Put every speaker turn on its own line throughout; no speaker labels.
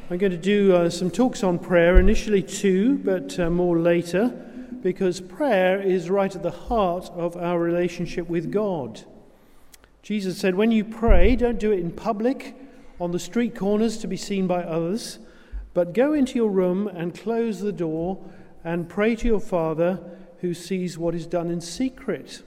I'm going to do some talks on prayer, initially two, but more later, because prayer is right at the heart of our relationship with God. Jesus said, when you pray, don't do it in public, on the street corners to be seen by others, but go into your room and close the door and pray to your Father who sees what is done in secret.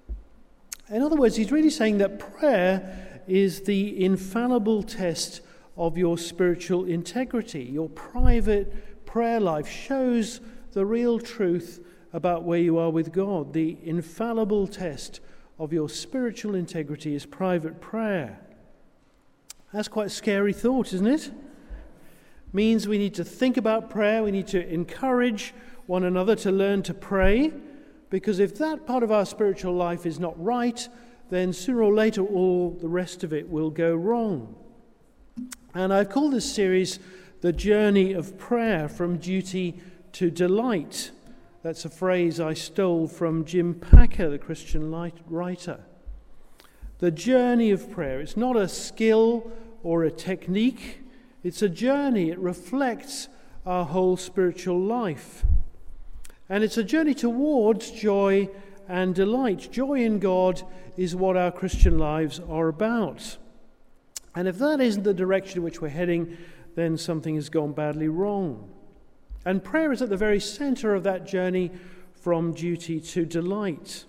In other words, he's really saying that prayer is the infallible test of your spiritual integrity. Your private prayer life shows the real truth about where you are with God. The infallible test of your spiritual integrity is private prayer. That's quite a scary thought, isn't it? Means we need to think about prayer, we need to encourage one another to learn to pray, because if that part of our spiritual life is not right, then sooner or later all the rest of it will go wrong. And I've called this series The Journey of Prayer from Duty to Delight. That's a phrase I stole from Jim Packer, the Christian writer. The journey of prayer. It's not a skill or a technique. It's a journey. It reflects our whole spiritual life. And it's a journey towards joy and delight. Joy in God is what our Christian lives are about. And if that isn't the direction in which we're heading, then something has gone badly wrong. And prayer is at the very center of that journey from duty to delight.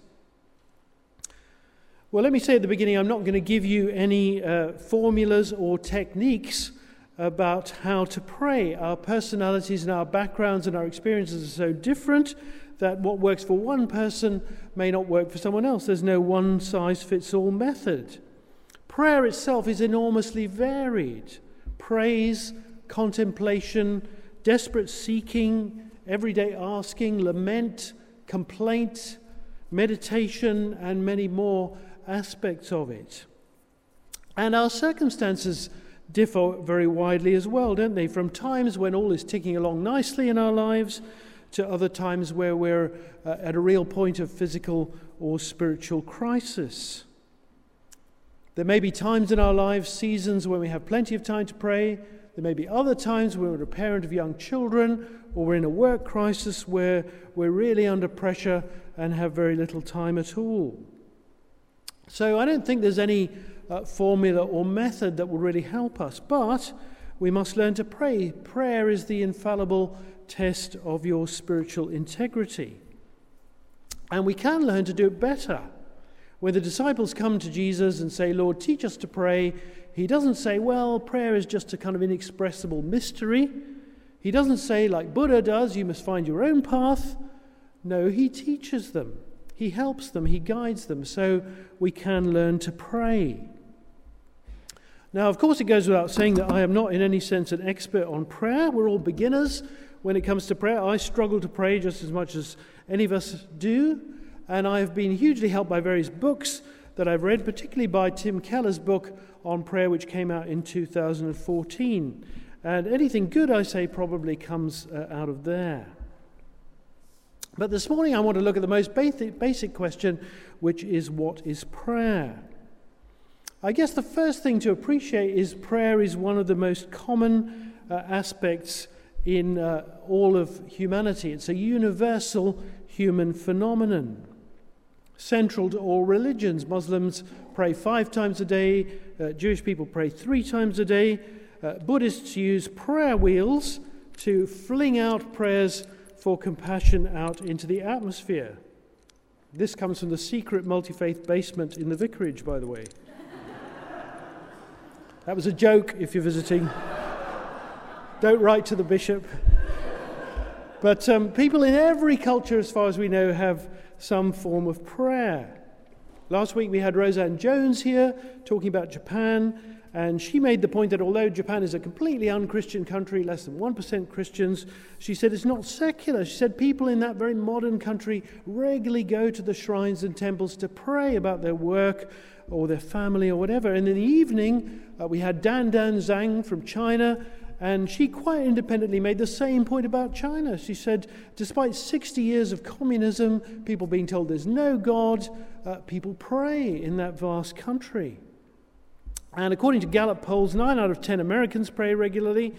Well, let me say at the beginning, I'm not going to give you any formulas or techniques about how to pray. Our personalities and our backgrounds and our experiences are so different that what works for one person may not work for someone else. There's no one-size-fits-all method. Prayer itself is enormously varied. Praise, contemplation, desperate seeking, everyday asking, lament, complaint, meditation, and many more aspects of it. And our circumstances differ very widely as well, don't they? From times when all is ticking along nicely in our lives to other times where we're at a real point of physical or spiritual crisis. There may be times in our lives, seasons when we have plenty of time to pray. There may be other times when we're a parent of young children or we're in a work crisis where we're really under pressure and have very little time at all. So I don't think there's any formula or method that will really help us, but we must learn to pray. Prayer is the infallible test of your spiritual integrity. And we can learn to do it better. When the disciples come to Jesus and say, Lord, teach us to pray, he doesn't say, well, prayer is just a kind of inexpressible mystery. He doesn't say, like Buddha does, you must find your own path. No, he teaches them. He helps them. He guides them so we can learn to pray. Now, of course, it goes without saying that I am not in any sense an expert on prayer. We're all beginners when it comes to prayer. I struggle to pray just as much as any of us do. And I have been hugely helped by various books that I've read, particularly by Tim Keller's book on prayer, which came out in 2014. And anything good, I say, probably comes out of there. But this morning I want to look at the most basic question, which is, what is prayer? I guess the first thing to appreciate is prayer is one of the most common aspects in all of humanity. It's a universal human phenomenon. Central to all religions. Muslims pray 5 times a day. Jewish people pray 3 times a day. Buddhists use prayer wheels to fling out prayers for compassion out into the atmosphere. This comes from the secret multi-faith basement in the vicarage, by the way. That was a joke if you're visiting. Don't write to the bishop. But people in every culture, as far as we know, have some form of prayer. Last week we had Roseanne Jones here talking about Japan, and she made the point that although Japan is a completely un-Christian country, less than 1% Christians, she said it's not secular. She said people in that very modern country regularly go to the shrines and temples to pray about their work or their family or whatever. And in the evening, we had Dan Zhang from China, and she quite independently made the same point about China. She said, despite 60 years of communism, people being told there's no God, people pray in that vast country. And according to Gallup polls, 9 out of 10 Americans pray regularly.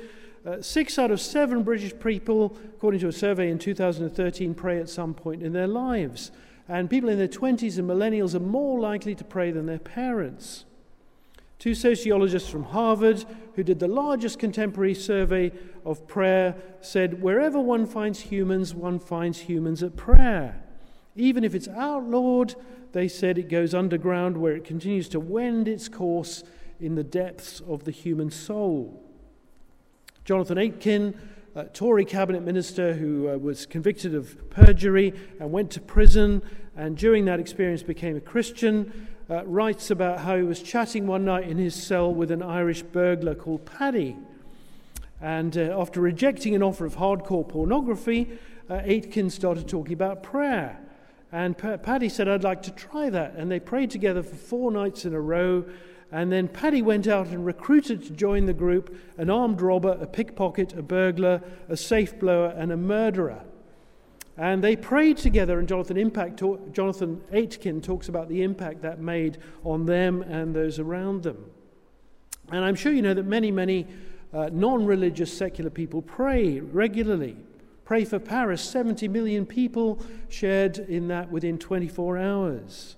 6 out of 7 British people, according to a survey in 2013, pray at some point in their lives. And people in their 20s and millennials are more likely to pray than their parents. 2 sociologists from Harvard, who did the largest contemporary survey of prayer, said, wherever one finds humans at prayer. Even if it's outlawed, they said it goes underground where it continues to wend its course in the depths of the human soul. Jonathan Aitken, a Tory cabinet minister who was convicted of perjury and went to prison, and during that experience became a Christian, writes about how he was chatting one night in his cell with an Irish burglar called Paddy. And after rejecting an offer of hardcore pornography, Aitken started talking about prayer. And Paddy said, I'd like to try that. And they prayed together for 4 nights in a row. And then Paddy went out and recruited to join the group an armed robber, a pickpocket, a burglar, a safe blower, and a murderer. And they prayed together, and Jonathan Aitken talks about the impact that made on them and those around them. And I'm sure you know that many non-religious secular people pray regularly. Pray for Paris, 70 million people shared in that within 24 hours.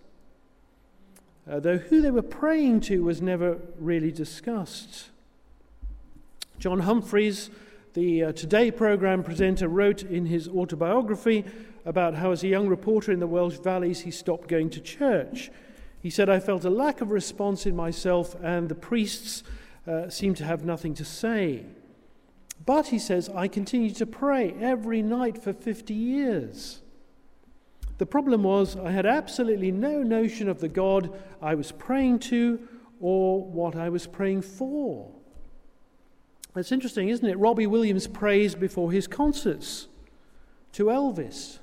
Though who they were praying to was never really discussed. John Humphreys, the Today programme presenter, wrote in his autobiography about how as a young reporter in the Welsh valleys he stopped going to church. He said, I felt a lack of response in myself and the priests seemed to have nothing to say. But, he says, I continued to pray every night for 50 years. The problem was I had absolutely no notion of the God I was praying to or what I was praying for. It's interesting, isn't it? Robbie Williams prays before his concerts to Elvis.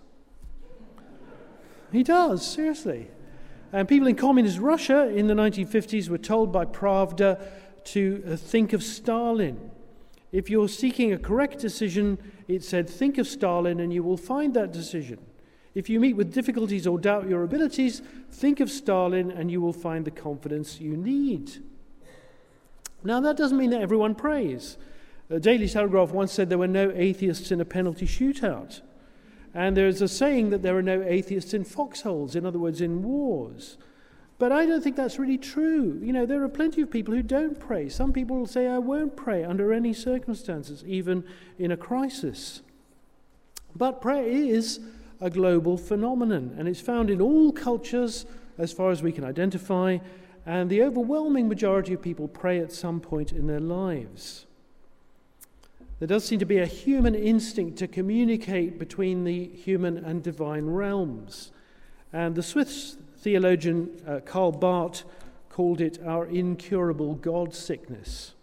He does, seriously. And people in communist Russia in the 1950s were told by Pravda to think of Stalin. If you're seeking a correct decision, it said, think of Stalin and you will find that decision. If you meet with difficulties or doubt your abilities, think of Stalin and you will find the confidence you need. Now, that doesn't mean that everyone prays. The Daily Telegraph once said there were no atheists in a penalty shootout. And there's a saying that there are no atheists in foxholes, in other words, in wars. But I don't think that's really true. You know, there are plenty of people who don't pray. Some people will say, I won't pray under any circumstances, even in a crisis. But prayer is a global phenomenon, and it's found in all cultures as far as we can identify, and the overwhelming majority of people pray at some point in their lives. There does seem to be a human instinct to communicate between the human and divine realms, and the Swiss theologian Karl Barth called it our incurable God sickness.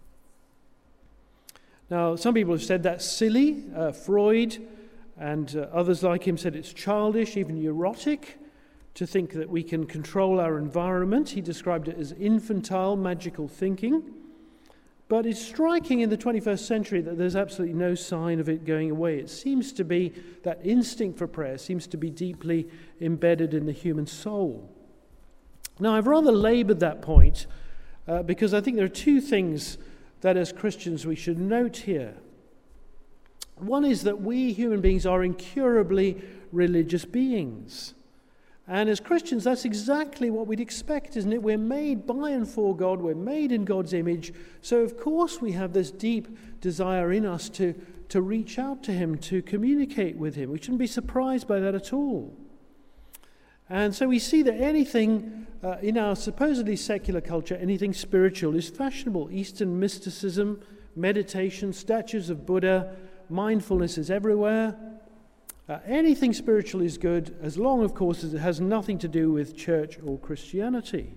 Now, some people have said that's silly. Freud and others like him said it's childish, even neurotic, to think that we can control our environment. He described it as infantile, magical thinking. But it's striking in the 21st century that there's absolutely no sign of it going away. It seems to be that instinct for prayer seems to be deeply embedded in the human soul. Now, I've rather laboured that point because I think there are 2 things that as Christians we should note here. One is that we human beings are incurably religious beings. And as Christians, that's exactly what we'd expect, isn't it? We're made by and for God. We're made in God's image. So, of course, we have this deep desire in us to reach out to Him, to communicate with Him. We shouldn't be surprised by that at all. And so we see that anything in our supposedly secular culture, anything spiritual is fashionable. Eastern mysticism, meditation, statues of Buddha, mindfulness is everywhere. Anything spiritual is good, as long, of course, as it has nothing to do with church or Christianity.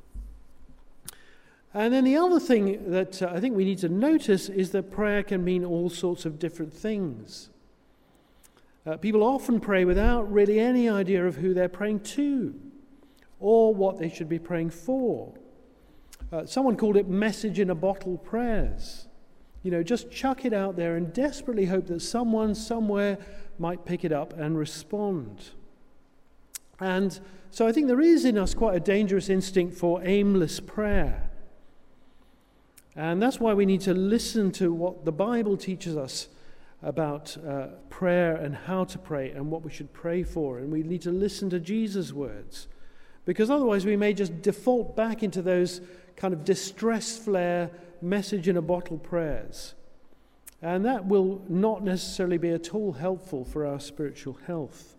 And then the other thing that I think we need to notice is that prayer can mean all sorts of different things. People often pray without really any idea of who they're praying to or what they should be praying for. Someone called it message in a bottle prayers. You know, just chuck it out there and desperately hope that someone somewhere might pick it up and respond. And so I think there is in us quite a dangerous instinct for aimless prayer. And that's why we need to listen to what the Bible teaches us about prayer and how to pray and what we should pray for. And we need to listen to Jesus' words, because otherwise we may just default back into those kind of distress flare, message in a bottle prayers. And that will not necessarily be at all helpful for our spiritual health.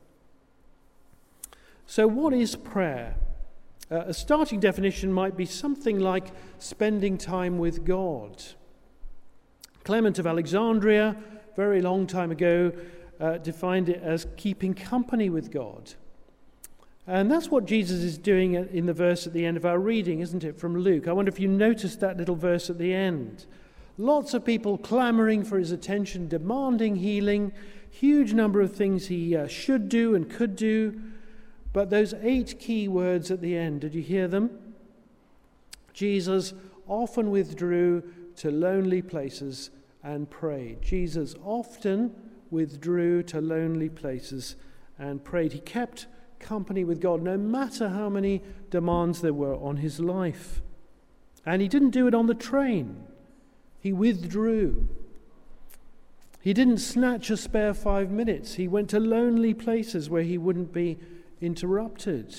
So what is prayer? A starting definition might be something like spending time with God. Clement of Alexandria, very long time ago, defined it as keeping company with God. And that's what Jesus is doing in the verse at the end of our reading, isn't it, from Luke? I wonder if you noticed that little verse at the end. Lots of people clamoring for his attention, demanding healing, huge number of things he should do and could do. But those 8 key words at the end, did you hear them? Jesus often withdrew to lonely places and prayed. Jesus often withdrew to lonely places and prayed. He kept company with God, no matter how many demands there were on his life. And he didn't do it on the train. He withdrew. He didn't snatch a spare 5 minutes. He went to lonely places where he wouldn't be interrupted.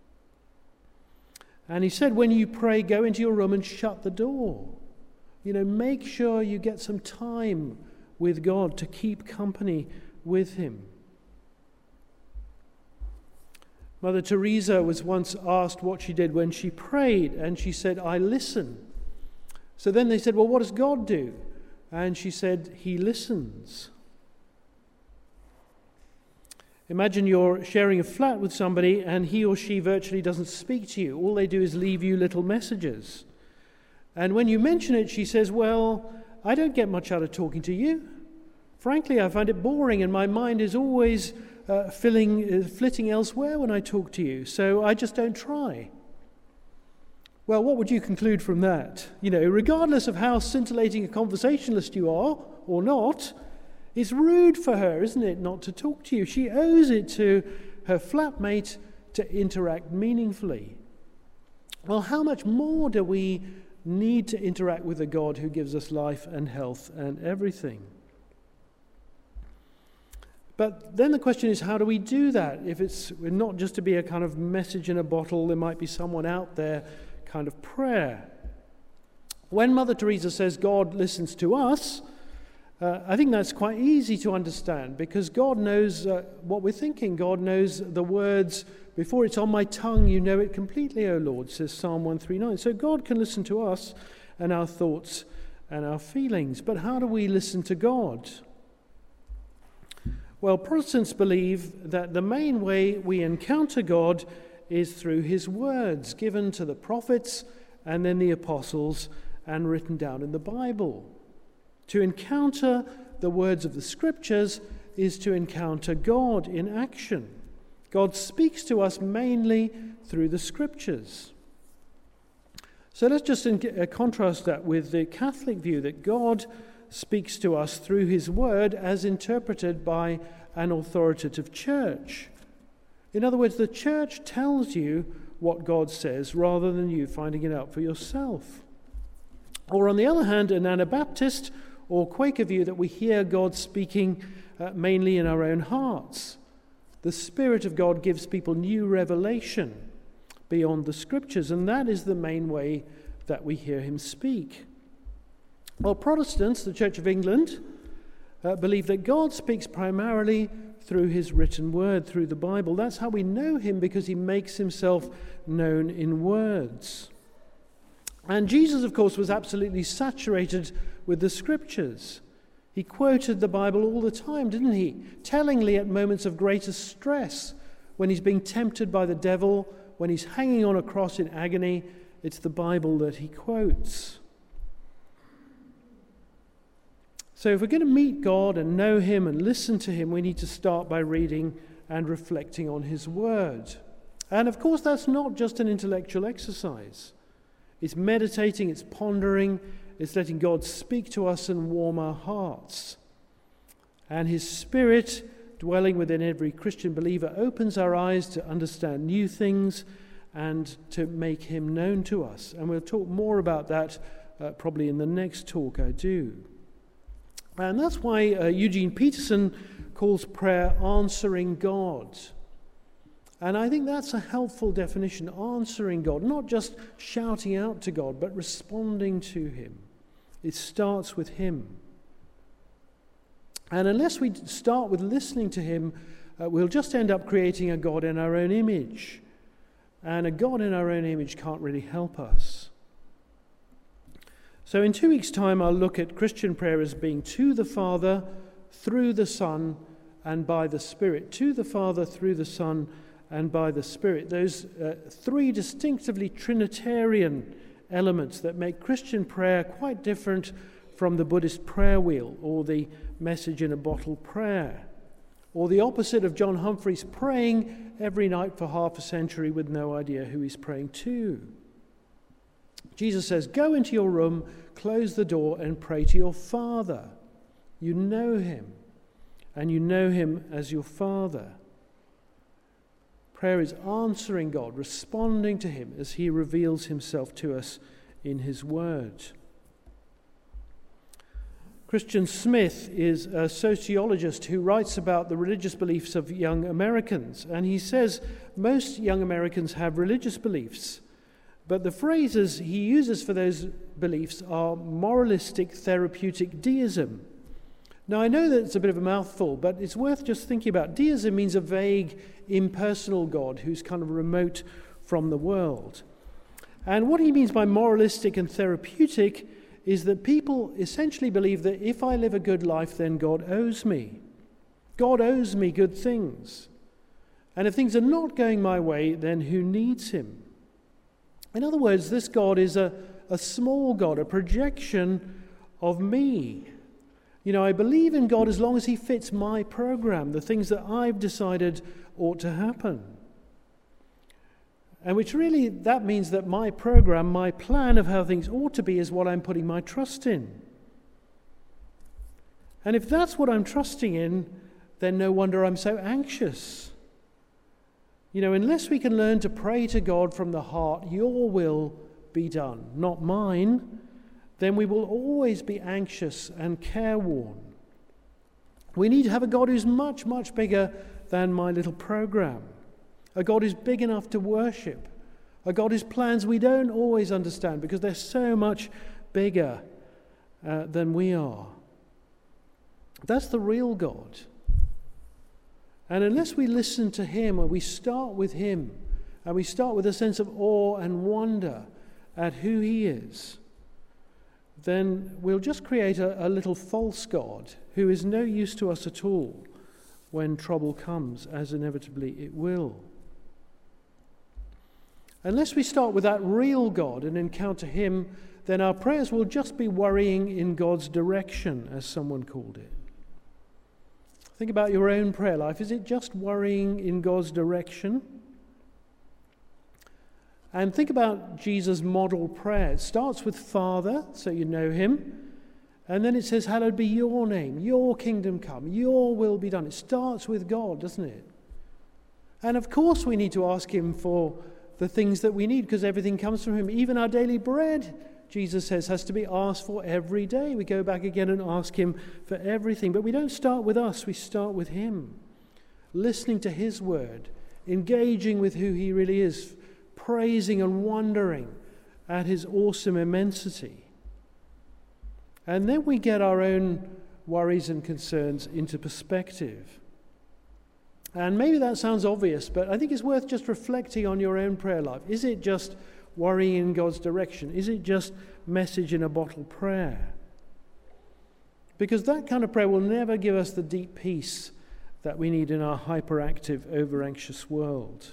And he said, when you pray, go into your room and shut the door. Make sure you get some time with God to keep company with him. Mother Teresa was once asked what she did when she prayed, and she said, I listen. So then they said, well, what does God do? And she said, he listens. Imagine you're sharing a flat with somebody and he or she virtually doesn't speak to you. All they do is leave you little messages. And when you mention it, she says, well, I don't get much out of talking to you. Frankly, I find it boring and my mind is always flitting elsewhere when I talk to you, so I just don't try. Well, what would you conclude from that? Regardless of how scintillating a conversationalist you are or not, it's rude for her, isn't it, not to talk to you? She owes it to her flatmate to interact meaningfully. Well, how much more do we need to interact with a God who gives us life and health and everything? But then the question is, how do we do that? If it's not just to be a kind of message in a bottle, there might be someone out there kind of prayer. When Mother Teresa says God listens to us, I think that's quite easy to understand, because God knows what we're thinking. God knows the words. Before it's on my tongue, you know it completely, O Lord, says Psalm 139. So God can listen to us and our thoughts and our feelings. But how do we listen to God? Well, Protestants believe that the main way we encounter God is through his words given to the prophets and then the apostles and written down in the Bible. To encounter the words of the Scriptures is to encounter God in action. God speaks to us mainly through the Scriptures. So let's just contrast that with the Catholic view that God speaks to us through his word as interpreted by an authoritative church. In other words, the church tells you what God says rather than you finding it out for yourself. Or on the other hand, an Anabaptist or Quaker view that we hear God speaking mainly in our own hearts. The Spirit of God gives people new revelation beyond the Scriptures, and that is the main way that we hear him speak. Well, Protestants, the Church of England, believe that God speaks primarily through his written word, through the Bible. That's how we know him, because he makes himself known in words. And Jesus, of course, was absolutely saturated with the Scriptures. He quoted the Bible all the time, didn't he? Tellingly at moments of greatest stress, when he's being tempted by the devil, when he's hanging on a cross in agony, it's the Bible that he quotes. So if we're going to meet God and know him and listen to him, we need to start by reading and reflecting on his word. And of course, that's not just an intellectual exercise. It's meditating, it's pondering, it's letting God speak to us and warm our hearts. And his Spirit, dwelling within every Christian believer, opens our eyes to understand new things and to make him known to us. And we'll talk more about that probably in the next talk I do. And that's why Eugene Peterson calls prayer answering God. And I think that's a helpful definition, answering God, not just shouting out to God, but responding to him. It starts with him. And unless we start with listening to him, we'll just end up creating a God in our own image. And a God in our own image can't really help us. So in 2 weeks' time, I'll look at Christian prayer as being to the Father, through the Son, and by the Spirit. To the Father, through the Son, and by the Spirit. Those three distinctively Trinitarian elements that make Christian prayer quite different from the Buddhist prayer wheel or the message in a bottle prayer, or the opposite of John Humphrey's praying every night for half a century with no idea who he's praying to. Jesus says, go into your room, close the door, and pray to your Father. You know him, and you know him as your Father. Prayer is answering God, responding to him as he reveals himself to us in his word. Christian Smith is a sociologist who writes about the religious beliefs of young Americans, and he says most young Americans have religious beliefs, but the phrases he uses for those beliefs are moralistic therapeutic deism. Now, I know that it's a bit of a mouthful, but it's worth just thinking about. Deism means a vague, impersonal God who's kind of remote from the world. And what he means by moralistic and therapeutic is that people essentially believe that if I live a good life, then God owes me. God owes me good things. And if things are not going my way, then who needs him? In other words, this God is a small God, a projection of me. You know, I believe in God as long as he fits my program, the things that I've decided ought to happen. And which really, that means that my program, my plan of how things ought to be is what I'm putting my trust in. And if that's what I'm trusting in, then no wonder I'm so anxious. You know, unless we can learn to pray to God from the heart, your will be done, not mine, then we will always be anxious and careworn. We need to have a God who's much, much bigger than my little program. A God who's big enough to worship. A God whose plans we don't always understand because they're so much bigger than we are. That's the real God. And unless we listen to him, and we start with him, and we start with a sense of awe and wonder at who he is, then we'll just create a little false God who is no use to us at all when trouble comes, as inevitably it will. Unless we start with that real God and encounter him, then our prayers will just be worrying in God's direction, as someone called it. Think about your own prayer life. Is it just worrying in God's direction? And think about Jesus' model prayer. It starts with Father, so you know him. And then it says, hallowed be your name, your kingdom come, your will be done. It starts with God, doesn't it? And of course we need to ask him for the things that we need because everything comes from him. Even our daily bread, Jesus says, has to be asked for every day. We go back again and ask him for everything. But we don't start with us, we start with him. Listening to his word, engaging with who he really is, praising and wondering at his awesome immensity. And then we get our own worries and concerns into perspective. And maybe that sounds obvious, but I think it's worth just reflecting on your own prayer life. Is it just worrying in God's direction? Is it just message in a bottle prayer? Because that kind of prayer will never give us the deep peace that we need in our hyperactive, over-anxious world.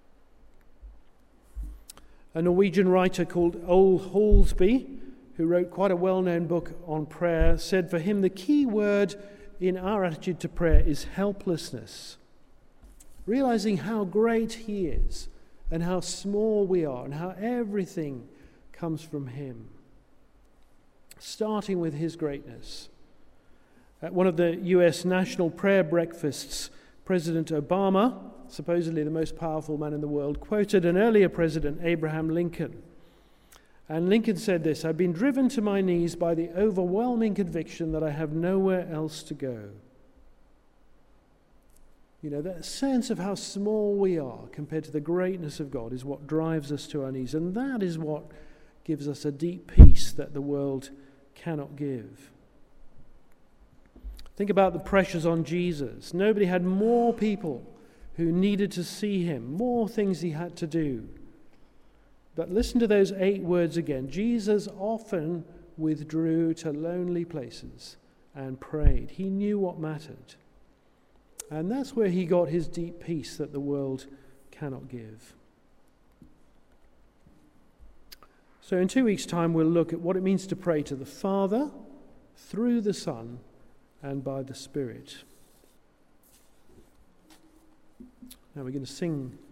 A Norwegian writer called Ole Halsby, who wrote quite a well-known book on prayer, said for him the key word in our attitude to prayer is helplessness. Realizing how great he is and how small we are and how everything comes from him. Starting with his greatness. At one of the US national prayer breakfasts, President Obama, supposedly the most powerful man in the world, quoted an earlier president, Abraham Lincoln. And Lincoln said this: "I've been driven to my knees by the overwhelming conviction that I have nowhere else to go." You know, that sense of how small we are compared to the greatness of God is what drives us to our knees. And that is what gives us a deep peace that the world cannot give. Think about the pressures on Jesus. Nobody had more people who needed to see him, more things he had to do. But listen to those 8 words again. Jesus often withdrew to lonely places and prayed. He knew what mattered. And that's where he got his deep peace that the world cannot give. So in 2 weeks' time, we'll look at what it means to pray to the Father, through the Son, and by the Spirit. Now we're going to sing